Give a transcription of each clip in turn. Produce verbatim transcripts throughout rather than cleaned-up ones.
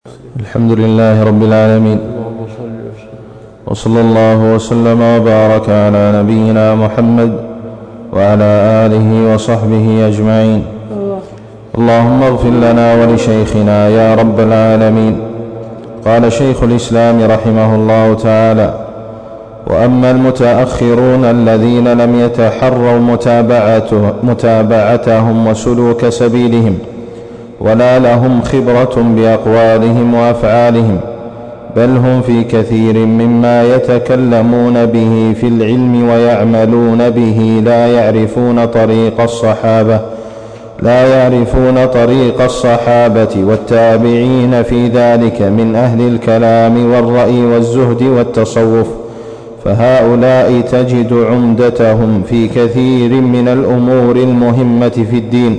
الحمد لله رب العالمين، وصلى الله وسلم وبارك على نبينا محمد وعلى آله وصحبه أجمعين. اللهم اغفر لنا ولشيخنا يا رب العالمين. قال شيخ الإسلام رحمه الله تعالى: وأما المتأخرون الذين لم يتحروا متابعتهم وسلوك سبيلهم ولا لهم خبرة بأقوالهم وأفعالهم، بل هم في كثير مما يتكلمون به في العلم ويعملون به لا يعرفون طريق الصحابة لا يعرفون طريق الصحابة والتابعين في ذلك من أهل الكلام والرأي والزهد والتصوف، فهؤلاء تجد عمدتهم في كثير من الأمور المهمة في الدين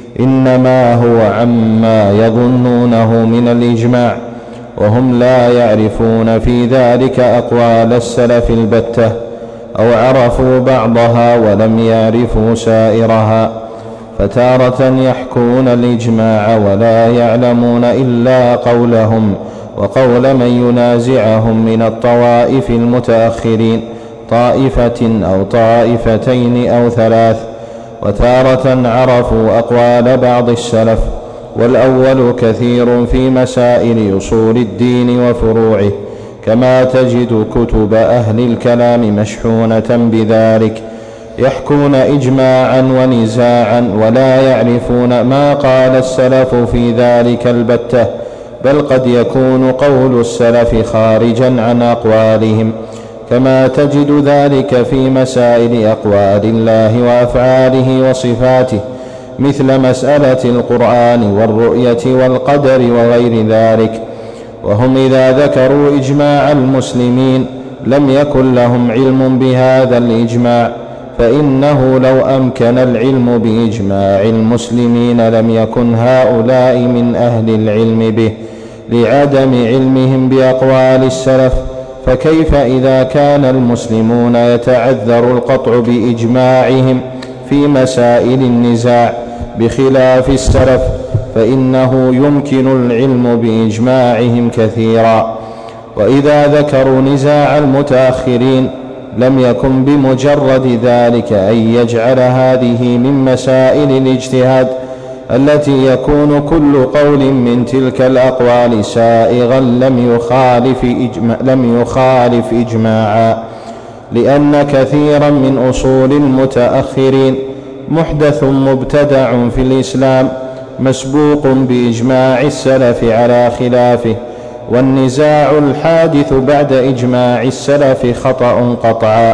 إنما هو عما يظنونه من الإجماع، وهم لا يعرفون في ذلك أقوال السلف البتة، أو عرفوا بعضها ولم يعرفوا سائرها، فتارة يحكون الإجماع ولا يعلمون إلا قولهم وقول من ينازعهم من الطوائف المتأخرين، طائفة أو طائفتين أو ثلاث، وتارة عرفوا أقوال بعض السلف، والأول كثير في مسائل أصول الدين وفروعه، كما تجد كتب أهل الكلام مشحونة بذلك، يحكون إجماعا ونزاعا ولا يعرفون ما قال السلف في ذلك البتة، بل قد يكون قول السلف خارجا عن أقوالهم، كما تجد ذلك في مسائل أقوال الله وأفعاله وصفاته، مثل مسألة القرآن والرؤية والقدر وغير ذلك. وهم إذا ذكروا إجماع المسلمين لم يكن لهم علم بهذا الإجماع، فإنه لو أمكن العلم بإجماع المسلمين لم يكن هؤلاء من أهل العلم به لعدم علمهم بأقوال السلف، فكيف إذا كان المسلمون يتعذر القطع بإجماعهم في مسائل النزاع بخلاف السلف، فإنه يمكن العلم بإجماعهم كثيرا. وإذا ذكروا نزاع المتأخرين لم يكن بمجرد ذلك أن يجعل هذه من مسائل الاجتهاد التي يكون كل قول من تلك الأقوال سائغا لم يخالف, إجماع لم يخالف إجماعا، لأن كثيرا من أصول المتأخرين محدث مبتدع في الإسلام مسبوق بإجماع السلف على خلافه، والنزاع الحادث بعد إجماع السلف خطأ قطعا،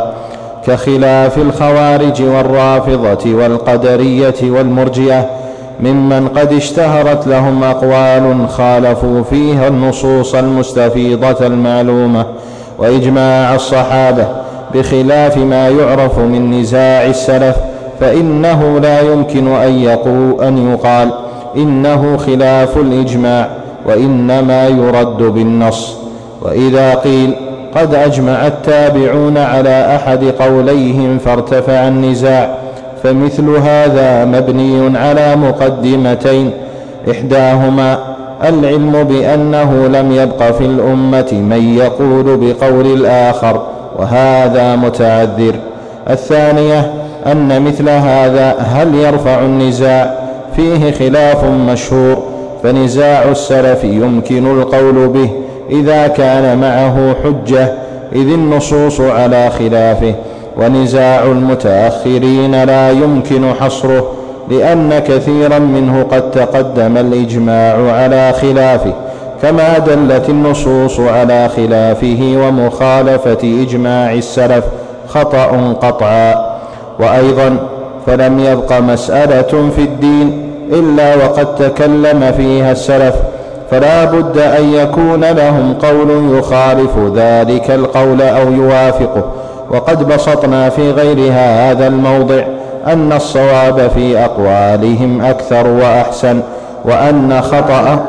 كخلاف الخوارج والرافضة والقدرية والمرجئة، ممن قد اشتهرت لهم أقوال خالفوا فيها النصوص المستفيضة المعلومة وإجماع الصحابة، بخلاف ما يعرف من نزاع السلف، فإنه لا يمكن أن يقول أن يقال إنه خلاف الإجماع، وإنما يرد بالنص. وإذا قيل قد أجمع التابعون على أحد قوليهم فارتفع النزاع، فمثل هذا مبني على مقدمتين: إحداهما العلم بأنه لم يبق في الأمة من يقول بقول الآخر، وهذا متعذر. الثانية أن مثل هذا هل يرفع النزاع فيه خلاف مشهور، فنزاع السلف يمكن القول به إذا كان معه حجة إذ النصوص على خلافه، ونزاع المتأخرين لا يمكن حصره لأن كثيرا منه قد تقدم الإجماع على خلافه، كما دلت النصوص على خلافه ومخالفة إجماع السلف خطأ قطعا. وأيضا فلم يبق مسألة في الدين إلا وقد تكلم فيها السلف، فلا بد أن يكون لهم قول يخالف ذلك القول أو يوافقه. وقد بسطنا في غير هذا الموضع أن الصواب في أقوالهم أكثر وأحسن، وأن خطأ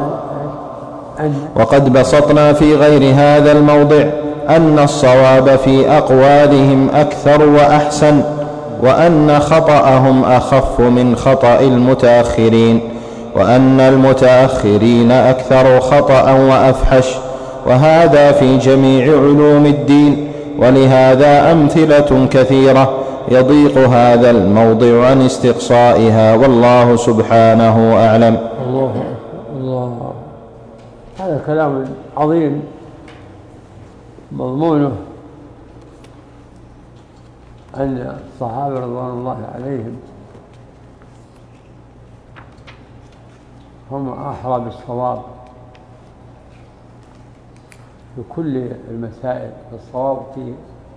وقد بسطنا في غير هذا الموضع أن الصواب في أقوالهم أكثر وأحسن، وأن خطأهم أخف من خطأ المتأخرين، وأن المتأخرين أكثر خطأ وأفحش، وهذا في جميع علوم الدين، ولهذا أمثلة كثيرة يضيق هذا الموضع عن استقصائها، والله سبحانه أعلم. الله الله. هذا كلام عظيم مضمونه أن الصحابة رضوان الله عليهم هم أحرى بالصواب في كل المسائل. الصواب في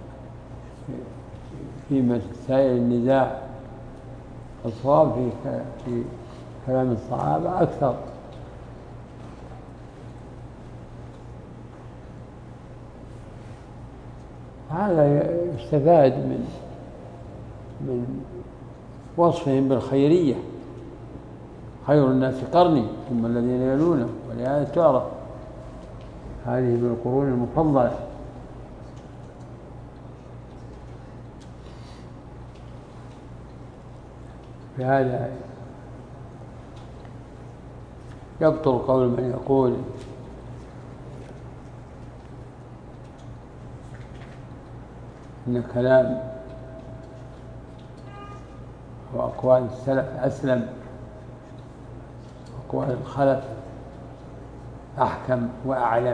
في مسائل النزاع، الصواب في في كلام الصحابة أكثر. هذا يستفاد من من وصفهم بالخيرية: خير الناس قرني ثم الذين يلونهم، ولهذا تعرف هذه من القرون المفضلة. بهذا يبطل قول من يقول إن كلام وأقوال السلف أسلم، وأقوال الخلف أحكم وأعلم.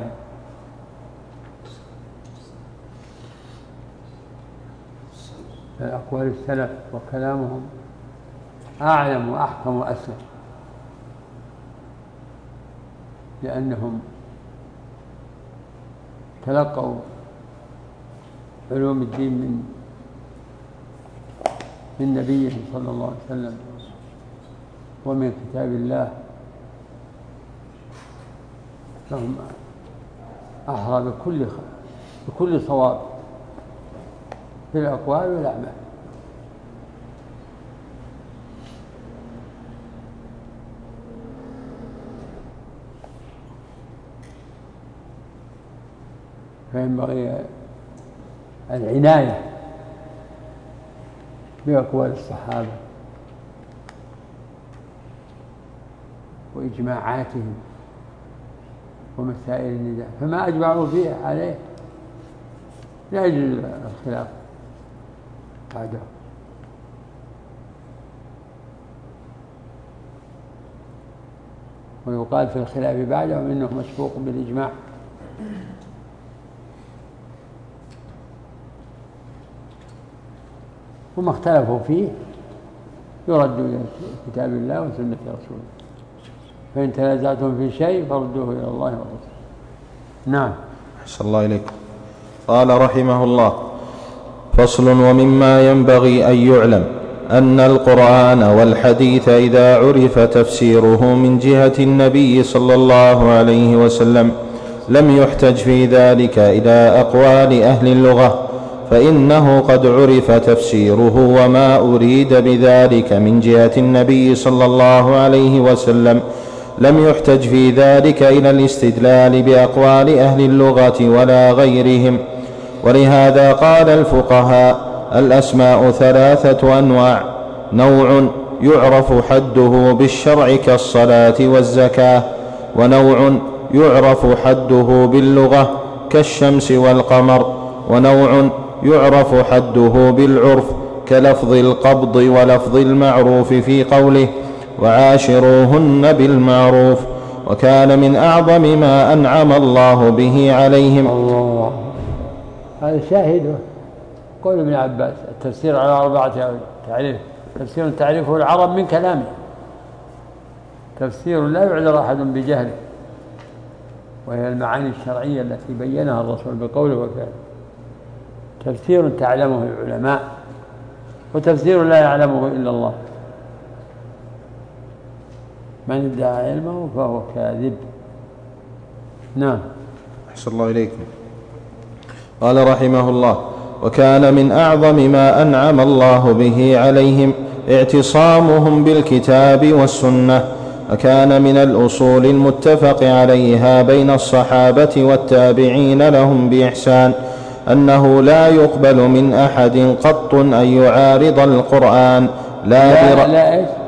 أقوال السلف وكلامهم أعلم وأحكم وأسلم، لأنهم تلقوا علوم الدين من من نبيه صلى الله عليه وسلم ومن كتاب الله، فهم أحرى بكل بكل صواب في الأقوال والأعمال. فينبغي العناية بأقوال الصحابة وإجماعاتهم ومسائل النزاع، فما أجمعوا فيه عليه لا يجوز الخلاف بعده. ويقال في الخلاف بعده إنه مسبوق بالإجماع. وما اختلفوا فيه يرد إلى كتاب الله وسنة رسوله، فإن تنازعتم في شيء فردوه إلى الله والرسول. نعم. أحسن الله إليكم. قال رحمه الله: فصل. ومما ينبغي أن يعلم أن القرآن والحديث إذا عرف تفسيره من جهة النبي صلى الله عليه وسلم لم يحتج في ذلك إلى أقوال أهل اللغة، فإنه قد عرف تفسيره وما أريد بذلك من جهة النبي صلى الله عليه وسلم، لم يحتج في ذلك إلى الاستدلال بأقوال أهل اللغة ولا غيرهم. ولهذا قال الفقهاء: الأسماء ثلاثة أنواع: نوع يعرف حده بالشرع كالصلاة والزكاة، ونوع يعرف حده باللغة كالشمس والقمر، ونوع يعرف حده بالعرف كلفظ القبض ولفظ المعروف في قوله: وعاشروهن بالمعروف. وكان من أعظم ما أنعم الله به عليهم. الله. هذا شاهده قول ابن عباس: التفسير على أربعة تعريف: تفسير تعريفه العرب من كلامه، تفسير لا يعذر أحد بجهله، وهي المعاني الشرعية التي بينها الرسول بقوله وفعله، تفسير تعلمه العلماء، وتفسير لا يعلمه إلا الله، من ادعى علمه فهو كاذب. نعم. أحسن الله إليكم. قال رحمه الله: وكان من أعظم ما أنعم الله به عليهم اعتصامهم بالكتاب والسنة، وكان من الأصول المتفق عليها بين الصحابة والتابعين لهم بإحسان أنه لا يقبل من أحد قط أن يعارض القرآن لا, لا, لا,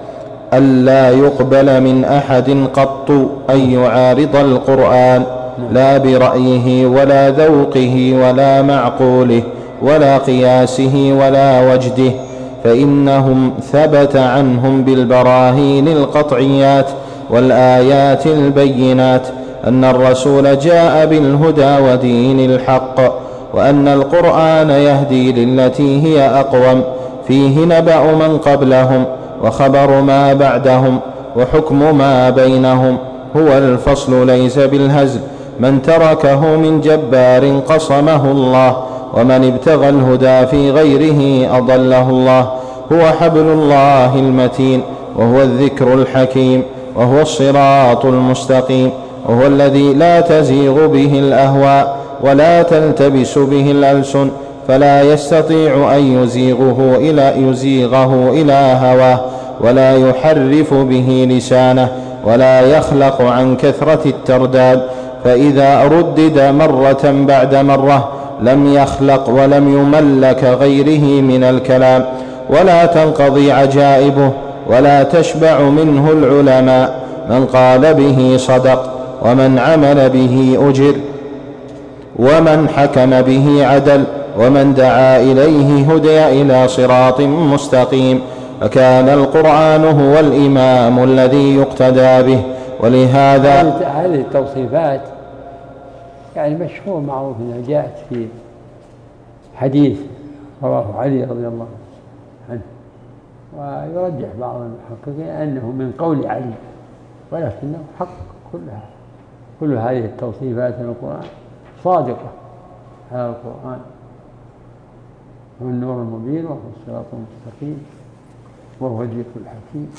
ألا يقبل من أحد قط أن يعارض القرآن، لا برأيه ولا ذوقه ولا معقوله ولا قياسه ولا وجده، فإنهم ثبت عنهم بالبراهين القطعيات والآيات البينات أن الرسول جاء بالهدى ودين الحق، وأن القرآن يهدي للتي هي أقوم، فيه نبأ من قبلهم وخبر ما بعدهم وحكم ما بينهم، هو الفصل ليس بالهزل، من تركه من جبار قصمه الله، ومن ابتغى الهدى في غيره أضله الله، هو حبل الله المتين، وهو الذكر الحكيم، وهو الصراط المستقيم، وهو الذي لا تزيغ به الأهواء ولا تلتبس به الألسن، فلا يستطيع أن يزيغه إلى, يزيغه إلى هواه، ولا يحرف به لسانه، ولا يخلق عن كثرة الترداد، فإذا ردد مرة بعد مرة لم يخلق ولم يملك غيره من الكلام، ولا تنقضي عجائبه، ولا تشبع منه العلماء، من قال به صدق، ومن عمل به أجر، ومن حكم به عدل، ومن دعا إليه هدي إلى صراط مستقيم. فكان القرآن هو الإمام الذي يقتدى به. ولهذا هذه التوصيفات يعني مشهور معروف أنها جاءت في حديث رواه علي رضي الله عنه، ويرجح بعض المحققين أنه من قول علي، ولكنه حق كلها كل هذه التوصيفات من القرآن صادقة على القرآن، هو النور المبين، وهو الصراط المستقيم، وهو الذكر الحكيم،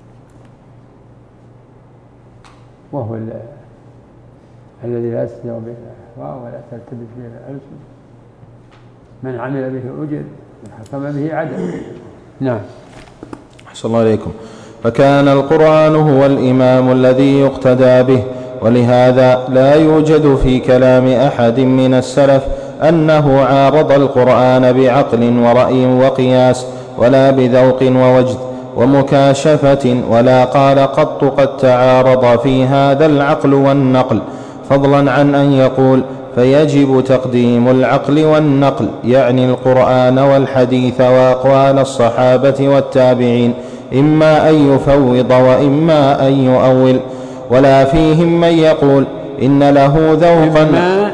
وهو الذي لا يستوي به الأهواء ولا تلتبس به الألسن، من عمل به أجر، من حكم به عدل. نعم. أحسن الله عليكم. فكان القرآن هو الإمام الذي يقتدى به. ولهذا لا يوجد في كلام أحد من السلف أنه عارض القرآن بعقل ورأي وقياس، ولا بذوق ووجد ومكاشفة، ولا قال قط قد تعارض في هذا العقل والنقل، فضلا عن أن يقول فيجب تقديم العقل والنقل، يعني القرآن والحديث وأقوال الصحابة والتابعين، إما أن يفوض وإما أن يؤول. ولا فيهم من يقول إن له ذوقا،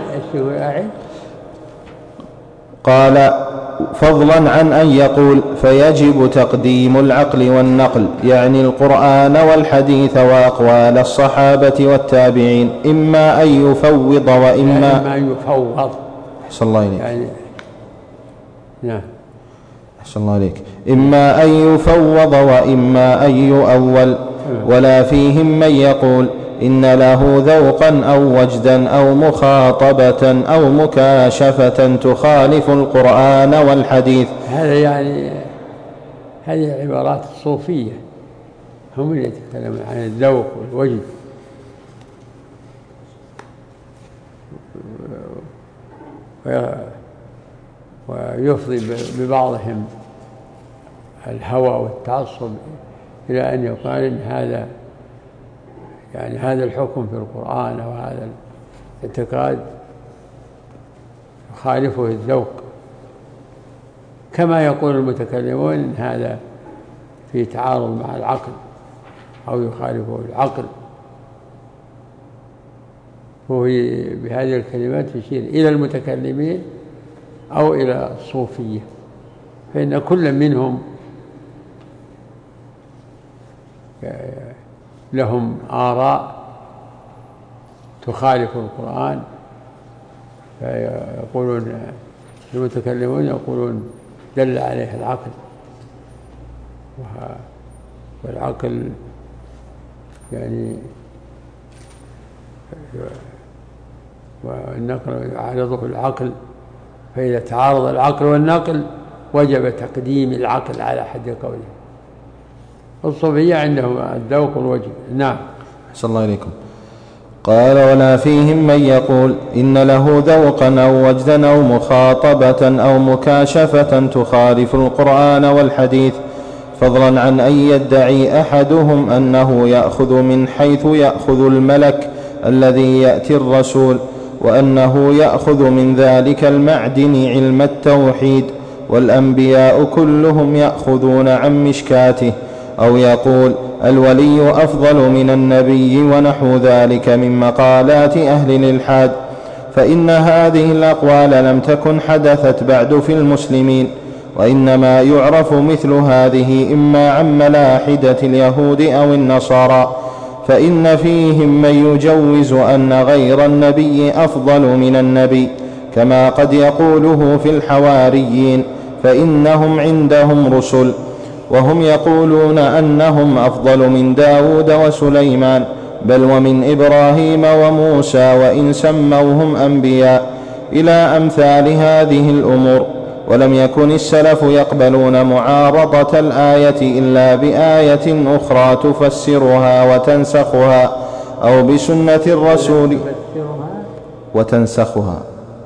قال فضلا عن أن يقول فيجب تقديم العقل والنقل، يعني القرآن والحديث وأقوال الصحابة والتابعين، إما أن يفوض وإما إما أن يفوض. أحسن الله إليك. يعني نعم. أحسن الله عليك. إما أن يفوض وإما أن يؤول. ولا فيهم من يقول إن له ذوقا أو وجدا أو مخاطبة أو مكاشفة تخالف القرآن والحديث. هذا يعني هذه عبارات الصوفية، هم اللي يتكلمون عن الذوق والوجد، ويفضي ببعضهم الهوى والتعصب إلى أن يقال إن هذا يعني هذا الحكم في القرآن وهذا الاعتقاد يخالفه الذوق، كما يقول المتكلمون إن هذا في تعارض مع العقل أو يخالفه العقل. هو بهذه الكلمات يشير إلى المتكلمين أو إلى الصوفية، فإن كل منهم لهم آراء تخالف القرآن، فيقولون المتكلمون يقولون دل عليه العقل، والعقل يعني والنقل يعارضه العقل، فإذا تعارض العقل والنقل وجب تقديم العقل على حد قوله. الصوفية عندهم الذوق والوجه. نعم. أحسن الله إليكم. قال ولا فيهم من يقول إن له ذوقا أو وجدا أو مخاطبة أو مكاشفة تخالف القرآن والحديث، فضلا عن أن يدعي أحدهم أنه يأخذ من حيث يأخذ الملك الذي يأتي الرسول، وأنه يأخذ من ذلك المعدن علم التوحيد، والأنبياء كلهم يأخذون عن مشكاته، أو يقول الولي أفضل من النبي ونحو ذلك من مقالات أهل الإلحاد، فإن هذه الأقوال لم تكن حدثت بعد في المسلمين، وإنما يعرف مثل هذه إما عن ملاحدة اليهود أو النصارى، فإن فيهم من يجوز أن غير النبي أفضل من النبي، كما قد يقوله في الحواريين، فإنهم عندهم رسل، وهم يقولون أنهم أفضل من داود وسليمان، بل ومن إبراهيم وموسى، وإن سموهم أنبياء، إلى أمثال هذه الأمور. ولم يكن السلف يقبلون معارضة الآية إلا بآية أخرى تفسرها وتنسخها، أو بسنة الرسول وتنسخها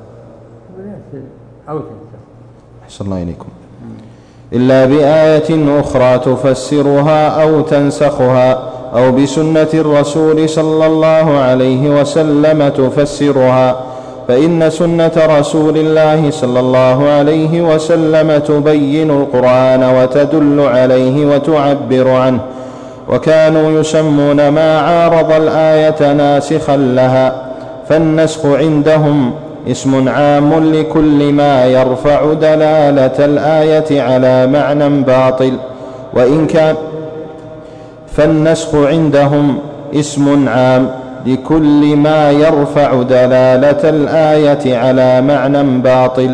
أحسن الله إليكم إلا بآية أخرى تفسرها أو تنسخها، أو بسنة الرسول صلى الله عليه وسلم تفسرها، فإن سنة رسول الله صلى الله عليه وسلم تبين القرآن وتدل عليه وتعبر عنه، وكانوا يسمون ما عارض الآية ناسخا لها، فالنسخ عندهم اسم عام لكل ما يرفع دلالة الآية على معنى باطل، وإن كان فالنسخ عندهم اسم عام لكل ما يرفع دلالة الآية على معنى باطل.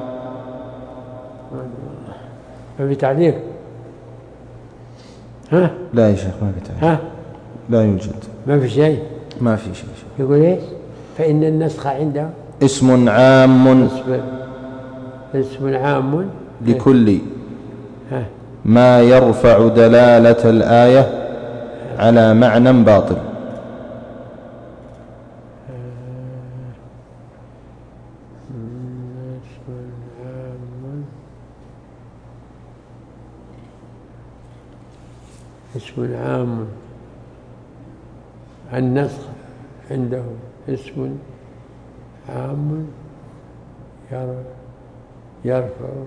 ما في تعليق؟ ها؟ لا يا شيخ ما في تعليق. ها؟ لا يوجد. ما في شيء؟ ما في شيء. يقول ايش؟ فإن النسخ عنده اسم عام اسم عام لكل ها؟ ما يرفع دلالة الآية على معنى باطل. اسم عام النسخ عنده اسم عام يرفع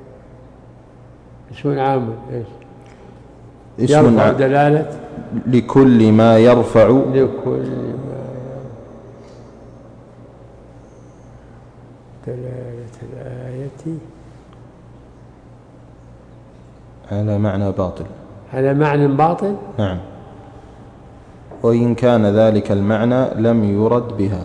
اسم عام ايش؟ اسم يرفع دلالة لكل ما يرفع لكل ما دلالة الآية على معنى باطل. على معنى باطل؟ نعم، وإن كان ذلك المعنى لم يرد بها.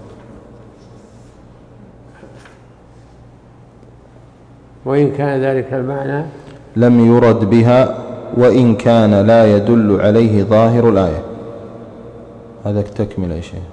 وإن كان ذلك المعنى لم يرد بها، وإن كان لا يدل عليه ظاهر الآية. هذا تكمل يا شيخ.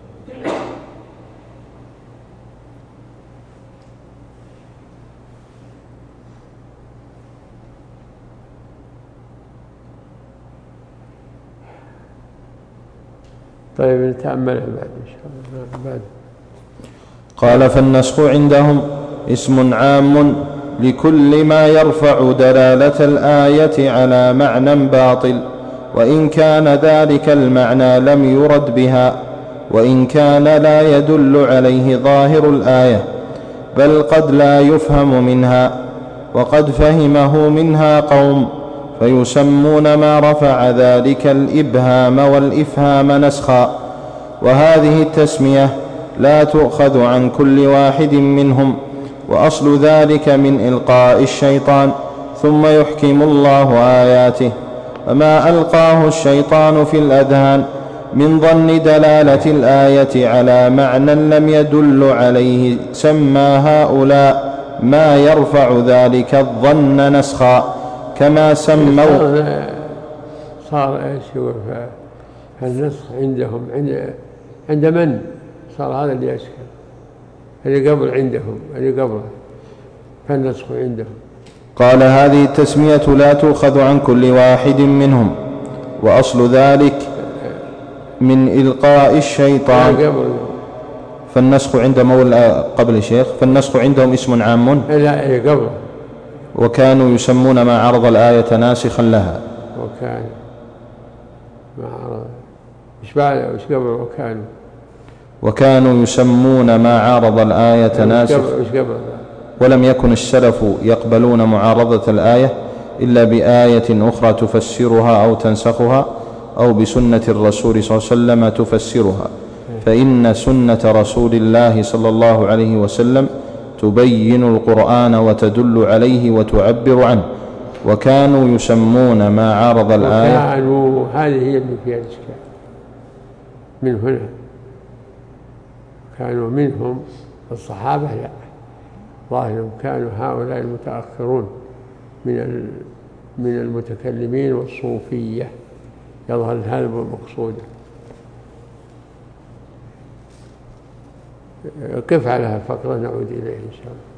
طيب نتأملها بعد إن شاء الله. بعد قال فالنسخ عندهم اسم عام لكل ما يرفع دلالة الآية على معنى باطل، وإن كان ذلك المعنى لم يرد بها، وإن كان لا يدل عليه ظاهر الآية، بل قد لا يفهم منها، وقد فهمه منها قوم فيسمون ما رفع ذلك الإبهام والإفهام نسخا. وهذه التسمية لا تؤخذ عن كل واحد منهم، وأصل ذلك من إلقاء الشيطان، ثم يحكم الله آياته. فما ألقاه الشيطان في الأذهان من ظن دلالة الآية على معنى لم يدل عليه سمى هؤلاء ما يرفع ذلك الظن نسخا، كما سموا. صار ايش هو النسخ عندهم عند عند من صار هذا اللي يشكل، اللي قبل عندهم اللي قبله، فالنسخ عندهم. قال هذه التسمية لا تؤخذ عن كل واحد منهم، وأصل ذلك من إلقاء الشيطان. فالنسخ عندهم قبل الشيخ فالنسخ عندهم اسم عام. لا قبله وكانوا يسمون ما عرض الآية ناسخا لها. وكان ما عرض إيش بعد إيش قبل وكانوا وكانوا يسمون ما عارض الآية ناسخ، ولم يكن السلف يقبلون معارضة الآية إلا بآية أخرى تفسرها أو تنسخها، أو بسنة الرسول صلى الله عليه وسلم تفسرها، فإن سنة رسول الله صلى الله عليه وسلم تبين القرآن وتدل عليه وتعبر عنه. وكانوا يسمون ما عارض الآية. وكانوا هذه هي اللي فيها الإشكال من هنا. كانوا منهم الصحابة لا، ظاهرهم كانوا هؤلاء المتأخرون من من المتكلمين والصوفية، يظهر هذا المقصود. قف على الفقرة نعود إليه إن شاء الله.